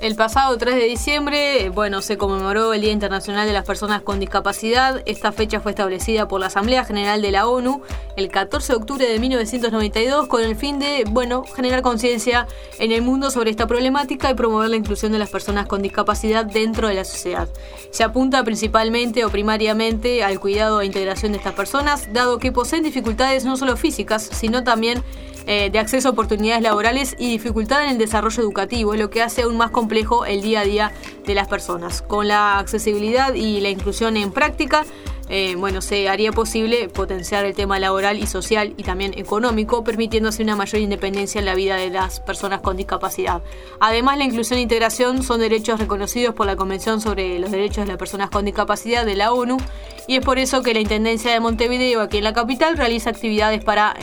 El pasado 3 de diciembre, se conmemoró el Día Internacional de las Personas con Discapacidad. Esta fecha fue establecida por la Asamblea General de la ONU el 14 de octubre de 1992 con el fin de, generar conciencia en el mundo sobre esta problemática y promover la inclusión de las personas con discapacidad dentro de la sociedad. Se apunta principalmente o primariamente al cuidado e integración de estas personas, dado que poseen dificultades no solo físicas, sino también de acceso a oportunidades laborales y dificultad en el desarrollo educativo, lo que hace aún más complejo el día a día de las personas. Con la accesibilidad y la inclusión en práctica, se haría posible potenciar el tema laboral y social y también económico, permitiéndose una mayor independencia en la vida de las personas con discapacidad. Además, la inclusión e integración son derechos reconocidos por la Convención sobre los Derechos de las Personas con Discapacidad de la ONU, y es por eso que la Intendencia de Montevideo, aquí en la capital, realiza actividades para,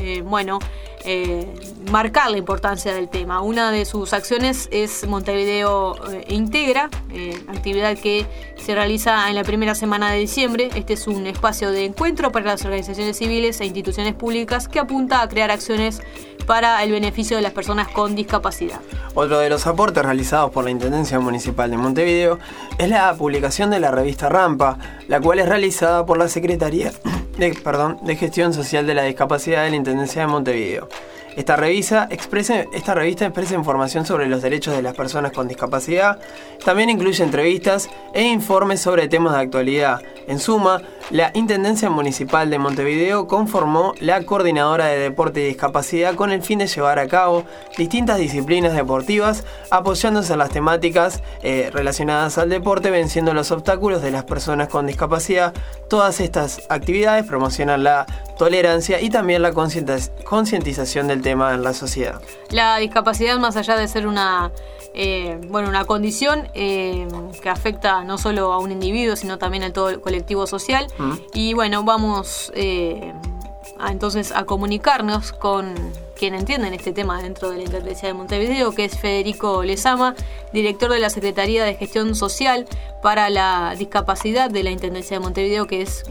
marcar la importancia del tema. Una de sus acciones es Montevideo Integra, actividad que se realiza en la primera semana de diciembre. Este es un espacio de encuentro para las organizaciones civiles e instituciones públicas que apunta a crear acciones para el beneficio de las personas con discapacidad. Otro de los aportes realizados por la Intendencia Municipal de Montevideo es la publicación de la revista Rampa, la cual es realizada por la Secretaría de Gestión Social de la Discapacidad de la Intendencia de Montevideo. Esta revista expresa información sobre los derechos de las personas con discapacidad. También incluye entrevistas e informes sobre temas de actualidad. En suma, la Intendencia Municipal de Montevideo conformó la Coordinadora de Deporte y Discapacidad con el fin de llevar a cabo distintas disciplinas deportivas, apoyándose en las temáticas relacionadas al deporte, venciendo los obstáculos de las personas con discapacidad. Todas estas actividades promocionan la tolerancia y también la concientización del tema en la sociedad. La discapacidad, más allá de ser una condición que afecta no solo a un individuo, sino también a todo el colectivo social. Y vamos entonces a comunicarnos con quien entiende en este tema dentro de la Intendencia de Montevideo, que es Federico Lezama, director de la Secretaría de Gestión Social para la Discapacidad de la Intendencia de Montevideo, que es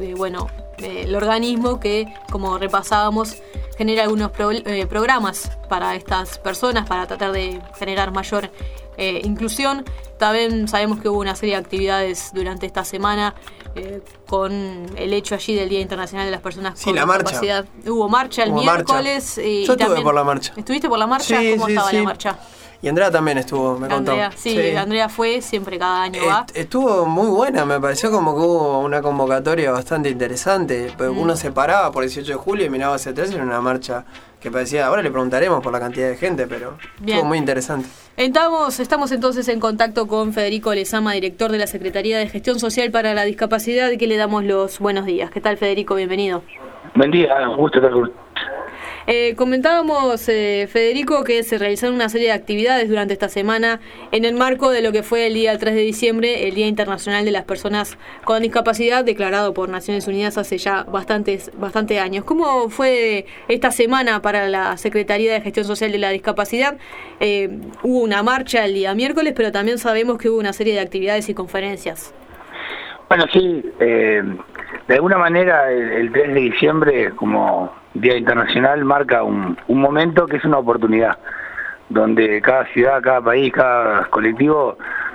el organismo que, como repasábamos, genera algunos programas para estas personas para tratar de generar mayor inclusión. También sabemos que hubo una serie de actividades durante esta semana con el hecho allí del Día Internacional de las Personas con Discapacidad. Hubo marcha el miércoles. Yo estuve por la marcha. ¿Estuviste por la marcha? Sí, ¿Cómo estaba la marcha? Y Andrea también estuvo, me contó. Andrea fue, siempre cada año va. Estuvo muy buena, me pareció como que hubo una convocatoria bastante interesante. Uno se paraba por el 18 de julio y miraba hacia atrás y era una marcha que parecía, ahora le preguntaremos por la cantidad de gente, pero estuvo muy interesante. Estamos entonces en contacto con Federico Lezama, director de la Secretaría de Gestión Social para la Discapacidad, y que le damos los buenos días. ¿Qué tal, Federico? Bienvenido. Buen día, un gusto estar con comentábamos, Federico, que se realizaron una serie de actividades durante esta semana en el marco de lo que fue el día 3 de diciembre, el Día Internacional de las Personas con Discapacidad, declarado por Naciones Unidas hace ya bastantes años. ¿Cómo fue esta semana para la Secretaría de Gestión Social de la Discapacidad? Hubo una marcha el día miércoles, pero también sabemos que hubo una serie de actividades y conferencias. Bueno, sí, de alguna manera el 3 de diciembre como Día Internacional marca un momento que es una oportunidad, donde cada ciudad, cada país, cada colectivo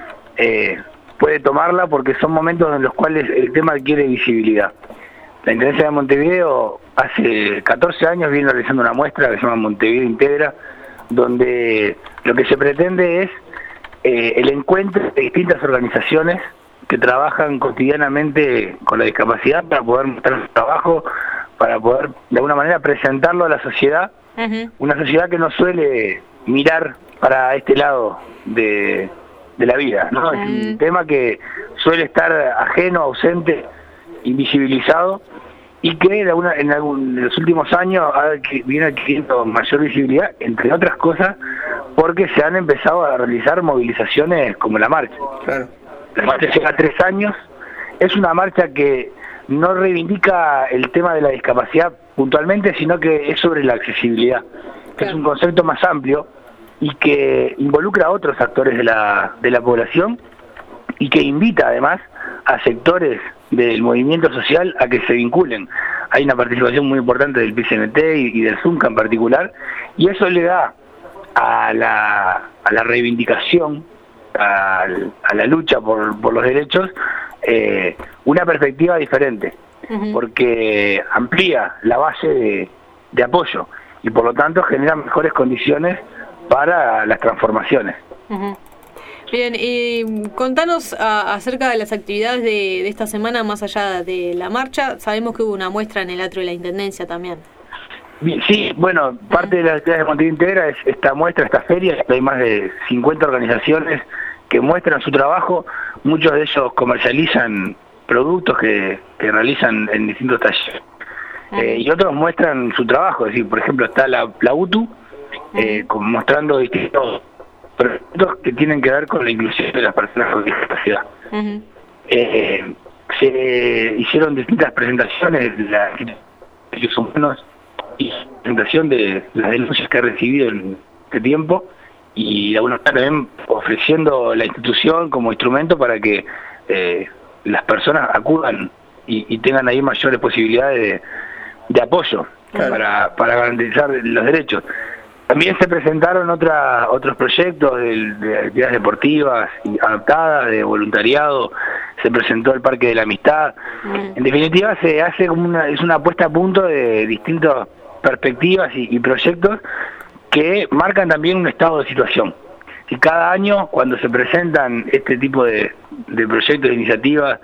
puede tomarla, porque son momentos en los cuales el tema adquiere visibilidad. La Intendencia de Montevideo hace 14 años viene realizando una muestra que se llama Montevideo Integra, donde lo que se pretende es el encuentro de distintas organizaciones que trabajan cotidianamente con la discapacidad para poder mostrar su trabajo, para poder de alguna manera presentarlo a la sociedad, una sociedad que no suele mirar para este lado de la vida, ¿no? Es un tema que suele estar ajeno, ausente, invisibilizado, y que en los últimos años viene adquiriendo mayor visibilidad, entre otras cosas, porque se han empezado a realizar movilizaciones como la marcha. Claro. La marcha lleva 3 años, es una marcha que no reivindica el tema de la discapacidad puntualmente, sino que es sobre la accesibilidad, que es un concepto más amplio y que involucra a otros actores de la población, y que invita además a sectores del movimiento social a que se vinculen. Hay una participación muy importante del PCMT y del ZUNCA en particular, y eso le da a la reivindicación a la lucha por los derechos una perspectiva diferente, porque amplía la base de apoyo y por lo tanto genera mejores condiciones para las transformaciones. Bien, y contanos acerca de las actividades de esta semana más allá de la marcha. Sabemos que hubo una muestra en el Atrio de la Intendencia también. Sí, bueno, parte de las actividades de Montevideo Integra es esta muestra, esta feria. Hay más de 50 organizaciones que muestran su trabajo. Muchos de ellos comercializan productos que realizan en distintos talleres. Y otros muestran su trabajo. Es decir, por ejemplo, está la UTU mostrando distintos proyectos que tienen que ver con la inclusión de las personas con discapacidad. Se hicieron distintas presentaciones de los derechos humanos y presentación de las denuncias que ha recibido en este tiempo, y de alguna manera también ofreciendo la institución como instrumento para que las personas acudan y tengan ahí mayores posibilidades de apoyo para garantizar los derechos. También se presentaron otros proyectos de actividades deportivas y adaptadas, de voluntariado. Se presentó el Parque de la Amistad. En definitiva, se hace como es una puesta a punto de distintas perspectivas y proyectos que marcan también un estado de situación. Y cada año, cuando se presentan este tipo de proyectos, de iniciativas,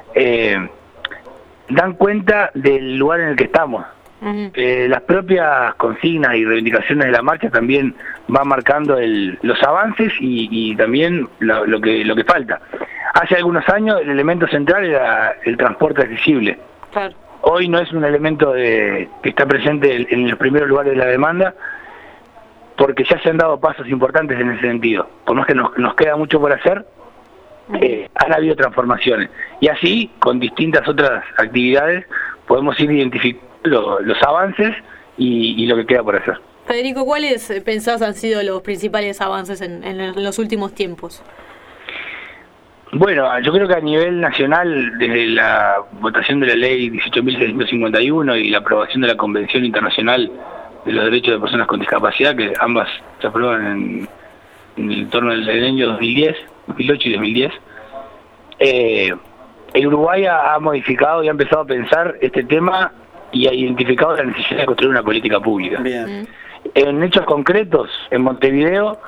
dan cuenta del lugar en el que estamos. Las propias consignas y reivindicaciones de la marcha también van marcando los avances y también lo que falta. Hace algunos años el elemento central era el transporte accesible. Claro. Hoy no es un elemento que está presente en los primeros lugares de la demanda, porque ya se han dado pasos importantes en ese sentido. Por más que nos queda mucho por hacer, han habido transformaciones. Y así, con distintas otras actividades, podemos ir identificando los avances y lo que queda por hacer. Federico, ¿cuáles pensás han sido los principales avances en los últimos tiempos? Bueno, yo creo que a nivel nacional, desde la votación de la ley 18.651 y la aprobación de la Convención Internacional de los Derechos de Personas con Discapacidad, que ambas se aprueban en el torno del año 2008 y 2010, el Uruguay ha modificado y ha empezado a pensar este tema y ha identificado la necesidad de construir una política pública. Bien. En hechos concretos, en Montevideo,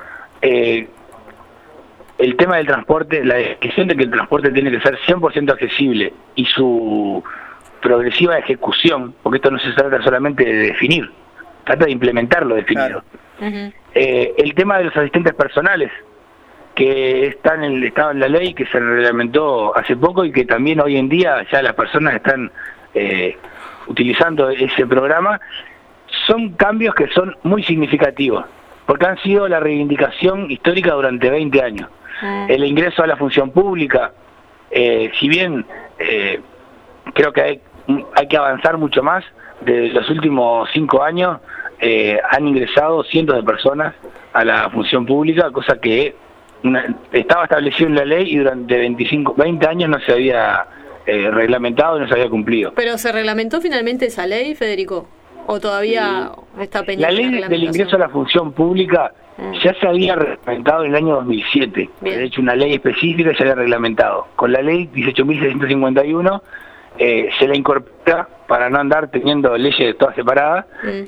el tema del transporte, la decisión de que el transporte tiene que ser 100% accesible y su progresiva ejecución, porque esto no se trata solamente de definir, trata de implementar lo definido. Claro. El tema de los asistentes personales, que estaba en la ley, que se reglamentó hace poco y que también hoy en día ya las personas están utilizando ese programa, son cambios que son muy significativos, porque han sido la reivindicación histórica durante 20 años. El ingreso a la función pública, si bien creo que hay que avanzar mucho más, de los últimos 5 años han ingresado cientos de personas a la función pública, cosa que estaba establecido en la ley y durante 20 años no se había reglamentado y no se había cumplido. ¿Pero se reglamentó finalmente esa ley, Federico? ¿O todavía está pendiente? La ley del ingreso a la función pública ya se había reglamentado en el año 2007. Bien. De hecho, una ley específica se había reglamentado. Con la ley 18.651 se la incorpora para no andar teniendo leyes todas separadas.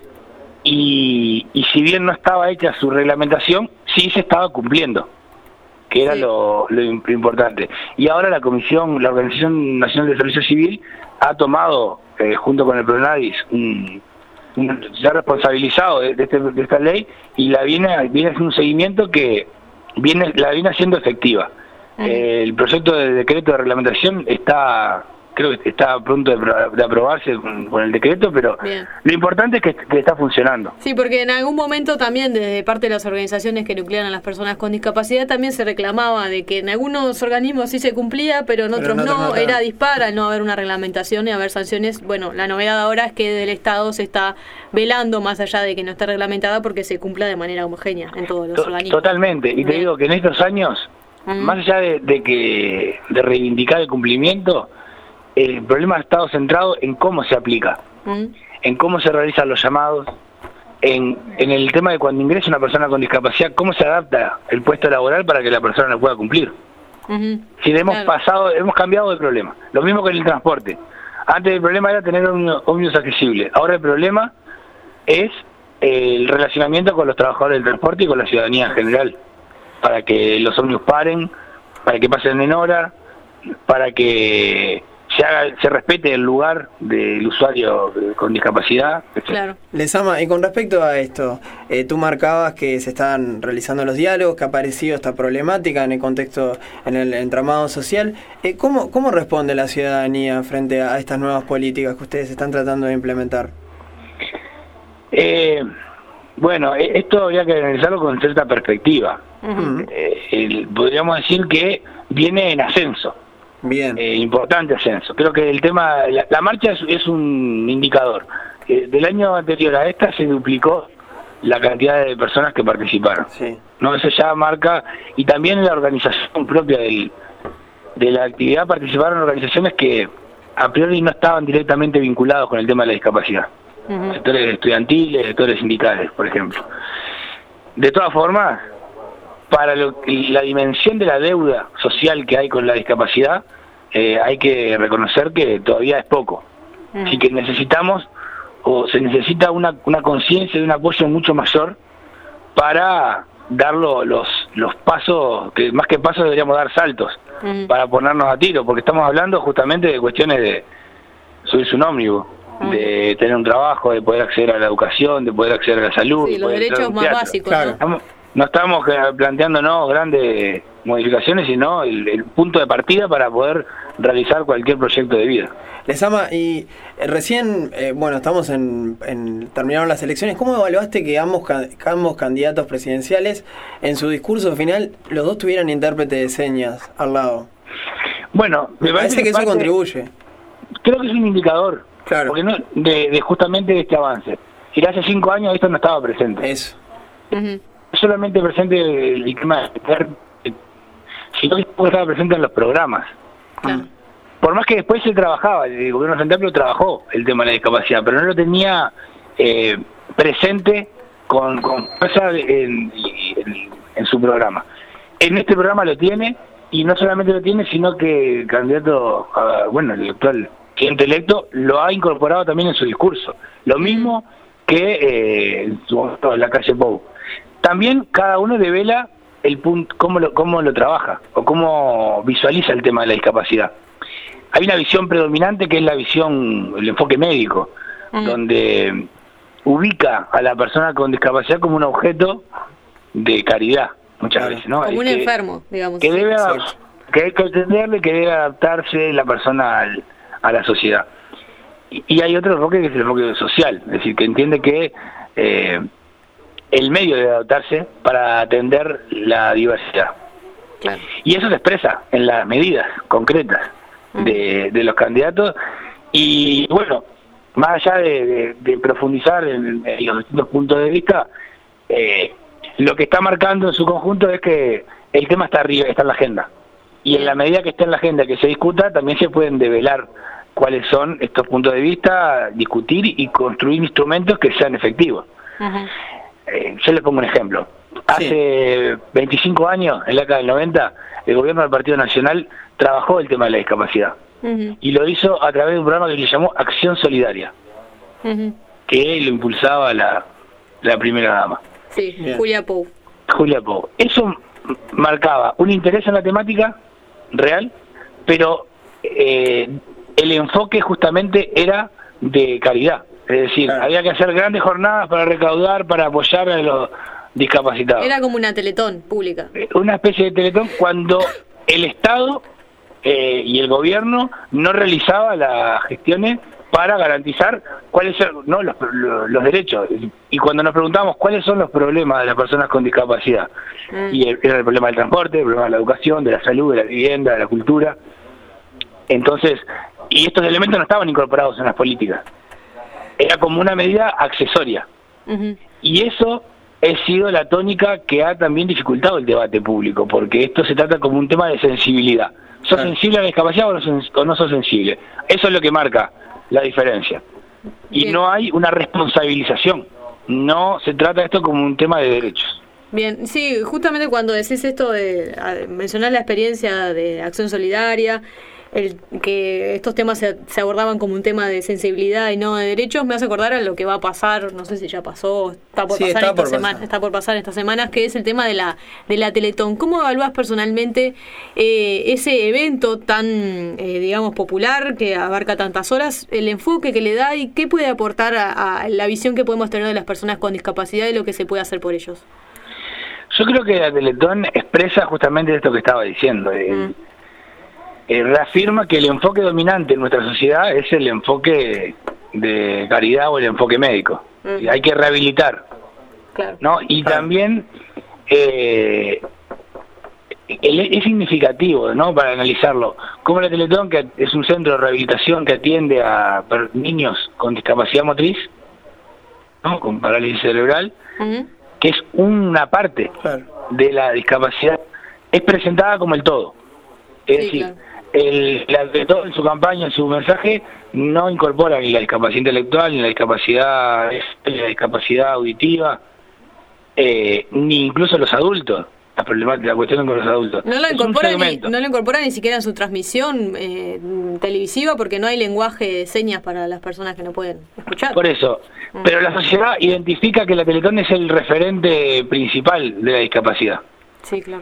Y si bien no estaba hecha su reglamentación, sí se estaba cumpliendo, que era lo importante. Y ahora la Organización Nacional de Servicio Civil ha tomado, junto con el PRONADIS, se ha responsabilizado de esta ley y viene haciendo un seguimiento que la viene haciendo efectiva. El proyecto de decreto de reglamentación creo que está pronto de aprobarse con el decreto, pero bien. Lo importante es que está funcionando. Sí, porque en algún momento también desde parte de las organizaciones que nuclean a las personas con discapacidad también se reclamaba de que en algunos organismos sí se cumplía, pero en otros no, era dispar al no haber una reglamentación y haber sanciones. Bueno, la novedad ahora es que del Estado se está velando más allá de que no esté reglamentada porque se cumpla de manera homogénea en todos los organismos. Totalmente, y te digo que en estos años, más allá de reivindicar el cumplimiento, el problema ha estado centrado en cómo se aplica, en cómo se realizan los llamados, en el tema de cuando ingresa una persona con discapacidad, cómo se adapta el puesto laboral para que la persona lo pueda cumplir. Si hemos cambiado de problema. Lo mismo que en el transporte. Antes el problema era tener ómnibus accesible. Ahora el problema es el relacionamiento con los trabajadores del transporte y con la ciudadanía en general, para que los ómnibus paren, para que pasen en hora, para que se respete el lugar del usuario con discapacidad, etc. Claro. Lezama, y con respecto a esto, tú marcabas que se están realizando los diálogos, que ha aparecido esta problemática en el contexto, en el entramado social. ¿Cómo responde la ciudadanía frente a estas nuevas políticas que ustedes están tratando de implementar? Bueno, esto habría que analizarlo con cierta perspectiva. Podríamos decir que viene en ascenso. Bien. Importante ascenso. Creo que el tema, la marcha es un indicador. Del año anterior a esta se duplicó la cantidad de personas que participaron. Sí. No, eso ya marca, y también en la organización propia de la actividad participaron organizaciones que a priori no estaban directamente vinculados con el tema de la discapacidad. Sectores estudiantiles, sectores sindicales, por ejemplo. De todas formas, para la dimensión de la deuda social que hay con la discapacidad, hay que reconocer que todavía es poco. Así que se necesita una conciencia de un apoyo mucho mayor para dar los pasos, que más que pasos deberíamos dar saltos, para ponernos a tiro, porque estamos hablando justamente de cuestiones de subirse un ómnibus, de tener un trabajo, de poder acceder a la educación, de poder acceder a la salud. Sí, los derechos más básicos. Claro. No estamos planteándonos grandes modificaciones, sino el punto de partida para poder realizar cualquier proyecto de vida. Lezama, y recién, estamos terminaron las elecciones. ¿Cómo evaluaste que ambos candidatos presidenciales, en su discurso final, los dos tuvieran intérprete de señas al lado? Bueno, me parece que eso contribuye. Creo que es un indicador, claro, porque de justamente de este avance. Si hace 5 años esto no estaba presente. Eso. Solamente presente el tema sino que estaba presente en los programas. Claro. Por más que después se trabajaba, el gobierno central lo trabajó el tema de la discapacidad, pero no lo tenía presente con fuerza en su programa. En este programa lo tiene, y no solamente lo tiene, sino que el candidato, el actual presidente electo, lo ha incorporado también en su discurso. Lo mismo que en su momento en la calle Pou. También cada uno devela el punto, cómo lo trabaja o cómo visualiza el tema de la discapacidad. Hay una visión predominante que es el enfoque médico, donde ubica a la persona con discapacidad como un objeto de caridad, muchas veces, ¿no? Como un enfermo, digamos. Que hay que atenderle, que debe adaptarse la persona a la sociedad. Y hay otro enfoque que es el enfoque social, es decir, que entiende que el medio debe adaptarse para atender la diversidad. Claro. Y eso se expresa en las medidas concretas de los candidatos. Y bueno, más allá de profundizar en los distintos puntos de vista, lo que está marcando en su conjunto es que el tema está arriba, está en la agenda. Y en la medida que esté en la agenda, que se discuta, también se pueden develar cuáles son estos puntos de vista, discutir y construir instrumentos que sean efectivos. Yo le pongo un ejemplo. Hace 25 años, en la década del 90, el gobierno del Partido Nacional trabajó el tema de la discapacidad. Y lo hizo a través de un programa que se llamó Acción Solidaria, que lo impulsaba la primera dama. Sí, Julia Pou. Eso marcaba un interés en la temática real, pero el enfoque justamente era de caridad. Es decir, había que hacer grandes jornadas para recaudar, para apoyar a los discapacitados. Era como una teletón pública. Una especie de teletón cuando el Estado y el gobierno no realizaba las gestiones para garantizar cuáles son los derechos. Y cuando nos preguntamos cuáles son los problemas de las personas con discapacidad, y era el problema del transporte, el problema de la educación, de la salud, de la vivienda, de la cultura. Entonces, y estos elementos no estaban incorporados en las políticas. Era como una medida accesoria. Y eso ha sido la tónica que ha también dificultado el debate público, porque esto se trata como un tema de sensibilidad. ¿Sos sensible a la discapacidad o no sos sensible? Eso es lo que marca la diferencia. Y no hay una responsabilización no se trata esto como un tema de derechos. Bien, sí, justamente cuando decís esto de mencionar la experiencia de Acción Solidaria, que estos temas se abordaban como un tema de sensibilidad y no de derechos, me hace acordar a lo que va a pasar, no sé si ya pasó, está por pasar estas semanas, que es el tema de la Teletón. ¿Cómo evaluás personalmente ese evento tan, digamos, popular, que abarca tantas horas, el enfoque que le da y qué puede aportar a la visión que podemos tener de las personas con discapacidad y lo que se puede hacer por ellos? Yo creo que la Teletón expresa justamente esto que estaba diciendo. Reafirma que el enfoque dominante en nuestra sociedad es el enfoque de caridad o el enfoque médico. Hay que rehabilitar, claro, ¿no? Y también es significativo, ¿no?, para analizarlo, como la Teletón, que es un centro de rehabilitación que atiende a niños con discapacidad motriz, ¿no?, con parálisis cerebral, que es una parte de la discapacidad, es presentada como el todo. Es decir, claro, la Teletón en su campaña, en su mensaje, no incorpora ni la discapacidad intelectual, ni la discapacidad auditiva, ni incluso los adultos, la cuestión con los adultos. No lo incorpora ni siquiera en su transmisión televisiva, porque no hay lenguaje de señas para las personas que no pueden escuchar. Por eso, pero la sociedad identifica que la Teletón es el referente principal de la discapacidad. Sí, claro.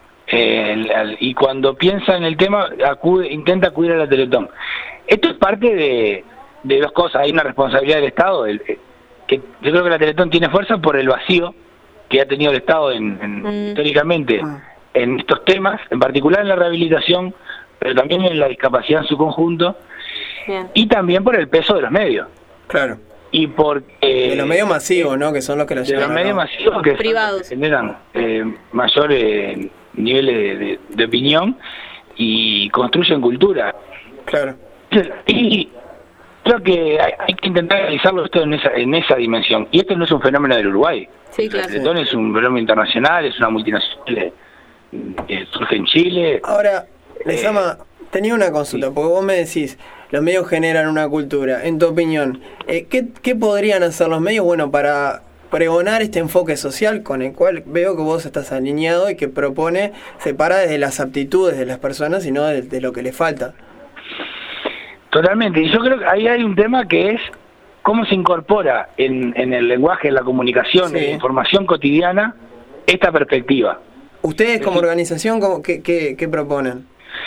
Y cuando piensa en el tema, intenta acudir a la Teletón. Esto es parte de dos cosas. Hay una responsabilidad del Estado, que yo creo que la Teletón tiene fuerza por el vacío que ha tenido el Estado históricamente en estos temas, en particular en la rehabilitación, pero también en la discapacidad en su conjunto. Bien. Y también por el peso de los medios. Claro. Y porque de los medios masivos, ¿no?, que son los que los llevan. De los medios masivos que privados generan mayores niveles de opinión y construyen cultura. Claro. Y creo que hay que intentar analizarlo esto en esa dimensión. Y esto no es un fenómeno del Uruguay. Sí, claro. La Teletón es un fenómeno internacional, es una multinacional que surge en Chile. Ahora, Lezama, tenía una consulta, porque vos me decís, los medios generan una cultura. En tu opinión, ¿qué podrían hacer los medios, bueno, para pregonar este enfoque social con el cual veo que vos estás alineado y que propone, se para desde las aptitudes de las personas y no de lo que les falta? Totalmente, y yo creo que ahí hay un tema que es cómo se incorpora en el lenguaje, en la comunicación, en la información cotidiana, esta perspectiva. ¿Ustedes como organización qué proponen?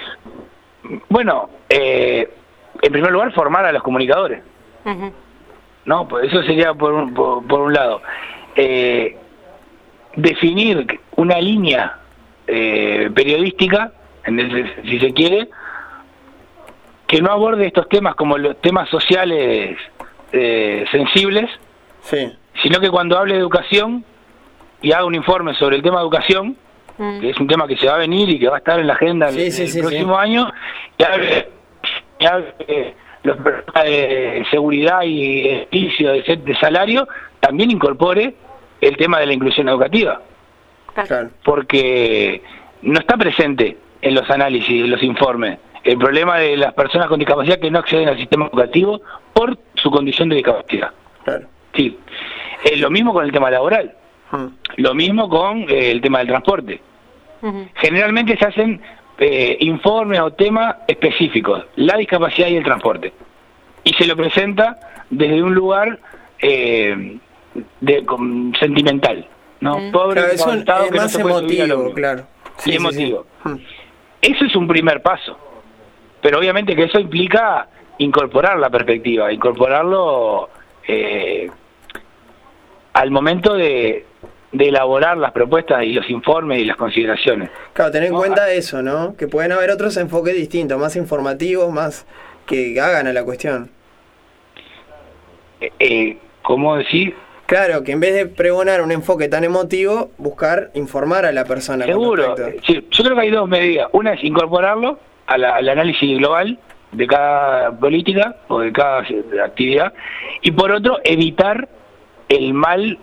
Bueno, en primer lugar, formar a los comunicadores. No, pues eso sería por un lado. Definir una línea periodística, si se quiere, que no aborde estos temas como los temas sociales sensibles, sino que cuando hable de educación y haga un informe sobre el tema de educación, que es un tema que se va a venir y que va a estar en la agenda el próximo año, y hable los problemas de seguridad y beneficio de salario, también incorpore el tema de la inclusión educativa. Claro. Porque no está presente en los análisis, en los informes, el problema de las personas con discapacidad que no acceden al sistema educativo por su condición de discapacidad. Claro. Sí. Lo mismo con el tema laboral, lo mismo con el tema del transporte. Generalmente se hacen informes o temas específicos, la discapacidad y el transporte, y se lo presenta desde un lugar sentimental, ¿no? Pobre, claro, eso es que más no emotivo, claro. Sí, emotivo. Eso es un primer paso, pero obviamente que eso implica incorporar la perspectiva, incorporarlo al momento de elaborar las propuestas y los informes y las consideraciones. Claro, tener en cuenta eso, ¿no? Que pueden haber otros enfoques distintos, más informativos, más que hagan a la cuestión. ¿Cómo decir? Claro, que en vez de pregonar un enfoque tan emotivo, buscar informar a la persona. Seguro. Sí, yo creo que hay dos medidas. Una es incorporarlo al análisis global de cada política o de cada actividad, y por otro, evitar el mal...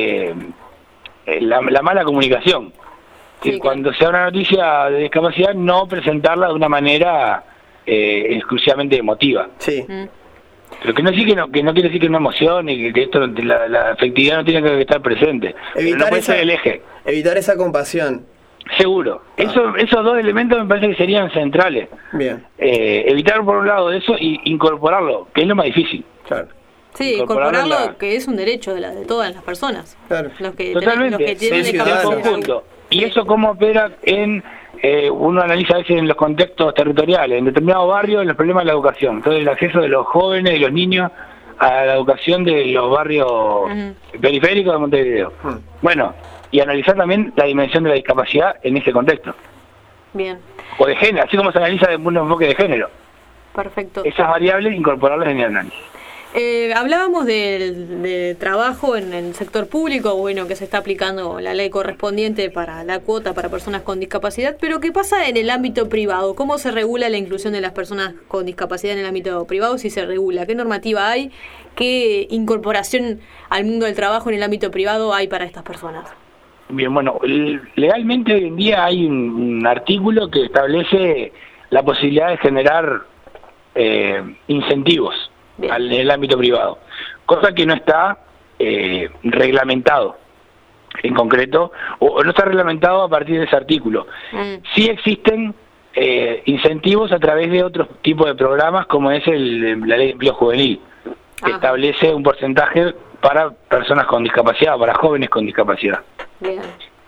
la mala comunicación. Sí, cuando sea una noticia de discapacidad, no presentarla de una manera exclusivamente emotiva. Sí. Pero que no quiere decir que no emocione, que esto la afectividad no tiene que estar presente. Pero no puede ser el eje. Evitar esa compasión. Seguro. Esos dos elementos me parece que serían centrales. Bien. Evitar por un lado eso y incorporarlo, que es lo más difícil. Claro. Sí, incorporarlo, que es un derecho de todas las personas. Claro. Totalmente. Los que tienen conjunto. Y eso cómo opera en... uno analiza a veces en los contextos territoriales, en determinados barrios, en los problemas de la educación. Entonces el acceso de los jóvenes y los niños a la educación de los barrios periféricos de Montevideo. Bueno, y analizar también la dimensión de la discapacidad en ese contexto. Bien. O de género, así como se analiza desde un enfoque de género. Perfecto. Esas variables incorporarlas en el análisis. Hablábamos de trabajo en el sector público, bueno, que se está aplicando la ley correspondiente para la cuota para personas con discapacidad, pero ¿qué pasa en el ámbito privado? ¿Cómo se regula la inclusión de las personas con discapacidad en el ámbito privado? Si se regula, ¿qué normativa hay? ¿Qué incorporación al mundo del trabajo en el ámbito privado hay para estas personas? Bien, bueno, legalmente hoy en día hay un artículo que establece la posibilidad de generar incentivos en el ámbito privado, cosa que no está reglamentado en concreto, o no está reglamentado a partir de ese artículo. Sí existen incentivos a través de otros tipos de programas, como es la ley de empleo juvenil, que establece un porcentaje para personas con discapacidad, para jóvenes con discapacidad. Bien.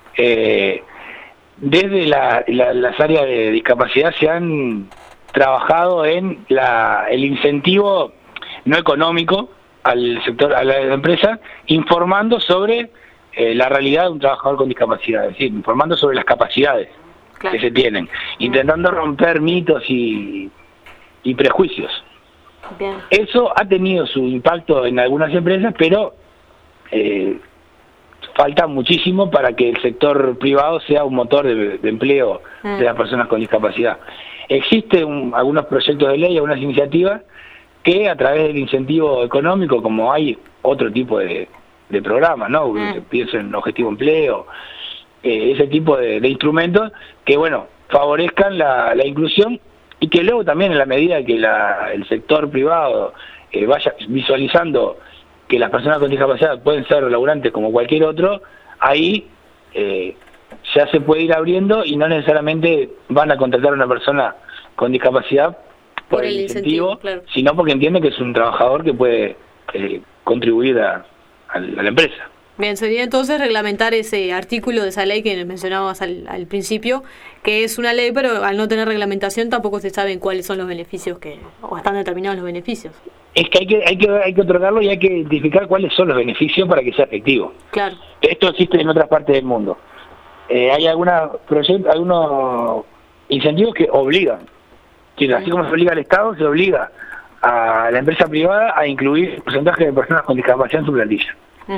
Desde las áreas de discapacidad se han trabajado en el incentivo no económico al sector, a la empresa, informando sobre la realidad de un trabajador con discapacidad, es decir, informando sobre las capacidades que se tienen, intentando romper mitos y prejuicios. Bien. Eso ha tenido su impacto en algunas empresas, pero falta muchísimo para que el sector privado sea un motor de empleo de las personas con discapacidad. Existen algunos proyectos de ley, algunas iniciativas que a través del incentivo económico, como hay otro tipo de programas, ¿no? Pienso en objetivo empleo, ese tipo de instrumentos que, bueno, favorezcan la inclusión y que luego también en la medida que el sector privado vaya visualizando que las personas con discapacidad pueden ser laburantes como cualquier otro, ahí ya se puede ir abriendo y no necesariamente van a contratar a una persona con discapacidad por el incentivo, claro, sino porque entiende que es un trabajador que puede contribuir a la empresa. Bien, sería entonces reglamentar ese artículo de esa ley que mencionabas al principio, que es una ley, pero al no tener reglamentación tampoco se saben cuáles son los beneficios o están determinados los beneficios. Es que hay que otorgarlo y hay que identificar cuáles son los beneficios para que sea efectivo. Claro. Esto existe en otras partes del mundo. Hay algunos incentivos que obligan. Así como se obliga al Estado, se obliga a la empresa privada a incluir el porcentaje de personas con discapacidad en su plantilla.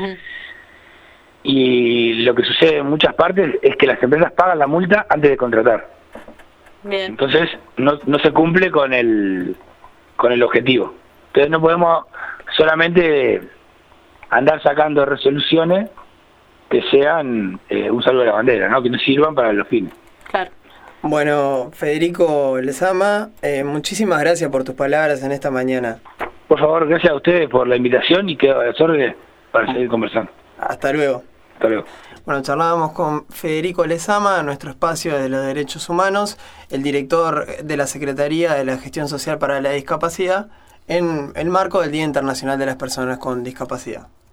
Y lo que sucede en muchas partes es que las empresas pagan la multa antes de contratar. Bien. Entonces no se cumple con el objetivo. Entonces no podemos solamente andar sacando resoluciones que sean un salvo de la bandera, ¿no? Que no sirvan para los fines. Claro. Bueno, Federico Lezama, muchísimas gracias por tus palabras en esta mañana. Por favor, gracias a ustedes por la invitación y quedo a las órdenes para seguir conversando. Hasta luego. Hasta luego. Bueno, charlábamos con Federico Lezama, nuestro espacio de los derechos humanos, el director de la Secretaría de la Gestión Social para la Discapacidad, en el marco del Día Internacional de las Personas con Discapacidad.